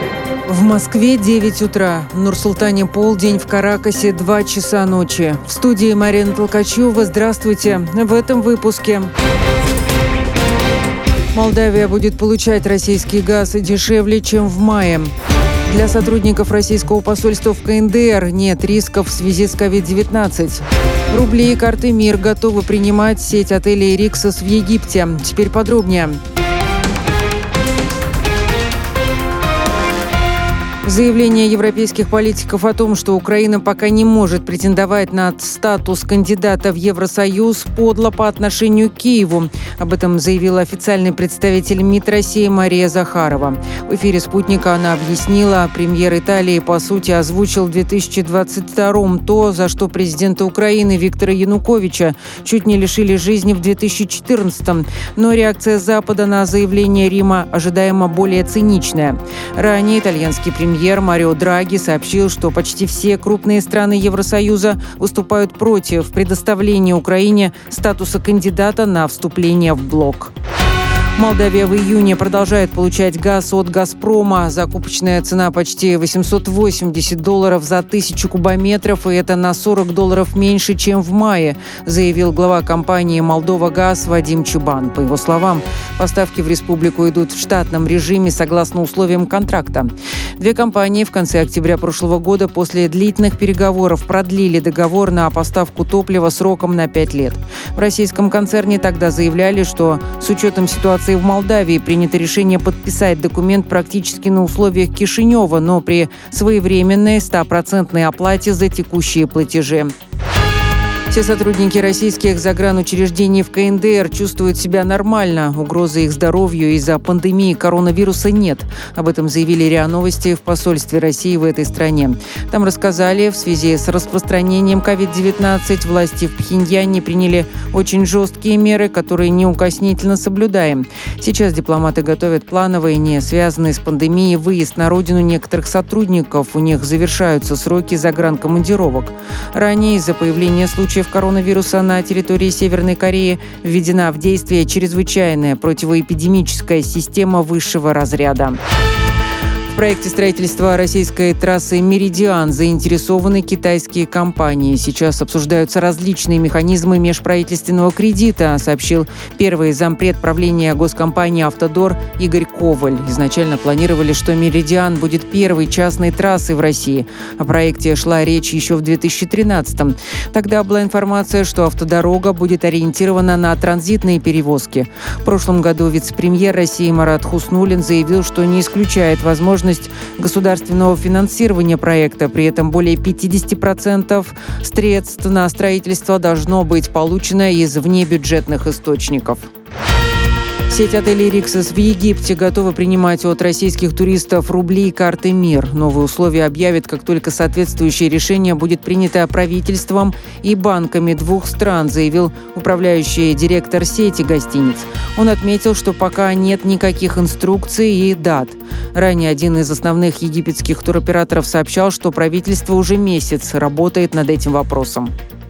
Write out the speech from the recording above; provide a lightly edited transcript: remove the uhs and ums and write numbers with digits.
В Москве 9 утра, в Нур-Султане полдень, в Каракасе 2 часа ночи. В студии Марина Толкачева. Здравствуйте. В этом выпуске. Молдавия будет получать российский газ дешевле, чем в мае. Для сотрудников российского посольства в КНДР нет рисков в связи с COVID-19. Рубли и карты МИР готовы принимать сеть отелей «Риксос» в Египте. Теперь подробнее. Заявление европейских политиков о том, что Украина пока не может претендовать на статус кандидата в Евросоюз, подло по отношению к Киеву. Об этом заявила официальный представитель МИД России Мария Захарова. В эфире «Спутника» она объяснила, премьер Италии, по сути, озвучил в 2022-м то, за что президента Украины Виктора Януковича чуть не лишили жизни в 2014-м. Но реакция Запада на заявление Рима ожидаемо более циничная. Ранее итальянский премьер Марио Драги сообщил, что почти все крупные страны Евросоюза выступают против предоставления Украине статуса кандидата на вступление в блок. Молдавия в июне продолжает получать газ от «Газпрома». Закупочная цена почти $880 за 1000 кубометров, и это на $40 меньше, чем в мае, заявил глава компании «Молдова Газ» Вадим Чубан. По его словам, поставки в республику идут в штатном режиме согласно условиям контракта. Две компании в конце октября прошлого года после длительных переговоров продлили договор на поставку топлива сроком на 5 лет. В российском концерне тогда заявляли, что с учетом ситуации в Молдавии принято решение подписать документ практически на условиях Кишинева, но при своевременной 100% оплате за текущие платежи. Все сотрудники российских загранучреждений в КНДР чувствуют себя нормально. Угрозы их здоровью из-за пандемии коронавируса нет. Об этом заявили РИА Новости в посольстве России в этой стране. Там рассказали, в связи с распространением COVID-19 власти в Пхеньяне приняли очень жесткие меры, которые неукоснительно соблюдаем. Сейчас дипломаты готовят плановый, не связанный с пандемией, выезд на родину некоторых сотрудников. У них завершаются сроки загранкомандировок. Ранее из-за появления случаев коронавируса на территории Северной Кореи введена в действие чрезвычайная противоэпидемическая система высшего разряда. В проекте строительства российской трассы «Меридиан» заинтересованы китайские компании. Сейчас обсуждаются различные механизмы межправительственного кредита, сообщил первый зампред правления госкомпании «Автодор» Игорь Коваль. Изначально планировали, что «Меридиан» будет первой частной трассой в России. О проекте шла речь еще в 2013-м. Тогда была информация, что автодорога будет ориентирована на транзитные перевозки. В прошлом году вице-премьер России Марат Хуснуллин заявил, что не исключает возможность государственного финансирования проекта. При этом более 50% средств на строительство должно быть получено из внебюджетных источников. Сеть отелей «Риксос» в Египте готова принимать от российских туристов рубли и карты МИР. Новые условия объявят, как только соответствующее решение будет принято правительством и банками двух стран, заявил управляющий директор сети гостиниц. Он отметил, что пока нет никаких инструкций и дат. Ранее один из основных египетских туроператоров сообщал, что правительство уже месяц работает над этим вопросом.